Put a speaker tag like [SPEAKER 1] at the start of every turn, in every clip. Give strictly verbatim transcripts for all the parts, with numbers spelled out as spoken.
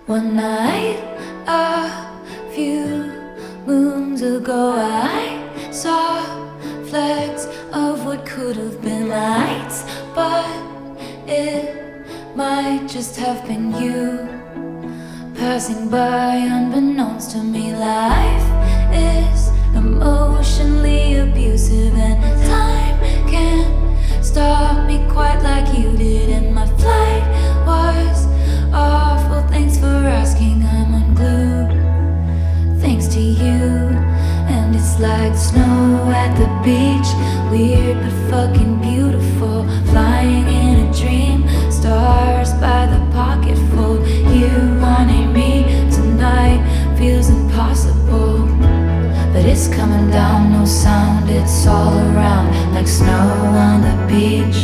[SPEAKER 1] One night, a few moons ago, I saw flecks of what could have been lights, but it might just have been you passing by unbeknownst to me. Life is emotionally abusive, and time can't stop me quite like you did. And my flight was awful, thanks for asking. I'm unglued thanks to you. And it's like snow at the beach, weird but fucking beautiful, flying in a dream, stars by the pocketful. You wanting me tonight feels impossible, but it's coming down, no sound, it's all around, like snow on the beach,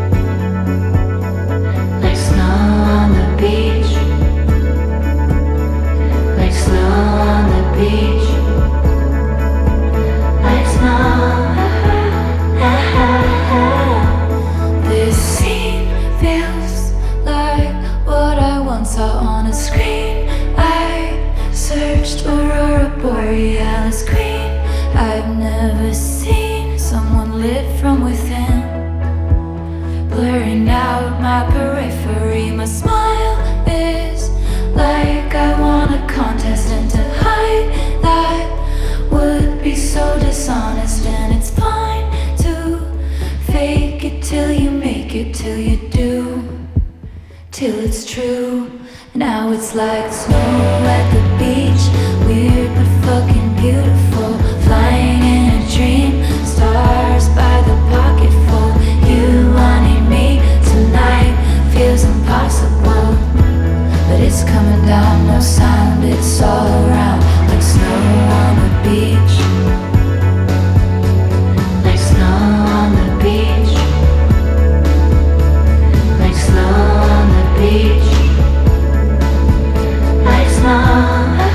[SPEAKER 1] like snow on the beach, like snow on the beach, like snow. This scene feels like what I once saw on a screen. I searched Aurora Borealis green. I've never seen someone lit from within, blurring out my periphery. My smile is like I won a contest, and to hide that would be so dishonest. And it's fine to fake it till you make it, till you do, till it's true. Now it's like snow at the beach, weird but fucking beautiful, flying in a dream, stars by the pocketful. You wanting me tonight feels impossible, but it's coming down, no sound, it's all around, like snow on the beach, like snow on the beach, like snow on the beach, like snow.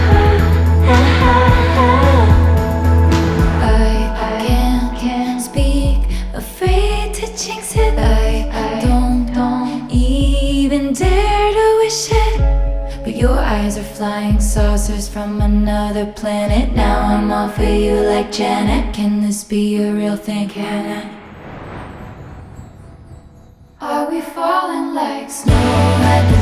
[SPEAKER 1] I can't, can't speak, afraid to jinx it. I, I don't, don't even dare to wish it, but your eyes are flying saucers from another planet. Now I'm all for you like Janet. Can this be a real thing? Can it? Are we falling like snow at the